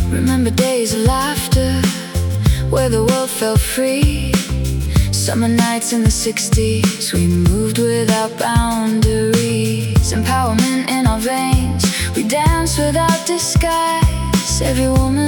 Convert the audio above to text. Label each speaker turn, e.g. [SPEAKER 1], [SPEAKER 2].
[SPEAKER 1] Remember days of laughter, where the world felt free. Summer nights in the 60s, we moved without boundaries. Empowerment in our veins, we danced without disguise. Every woman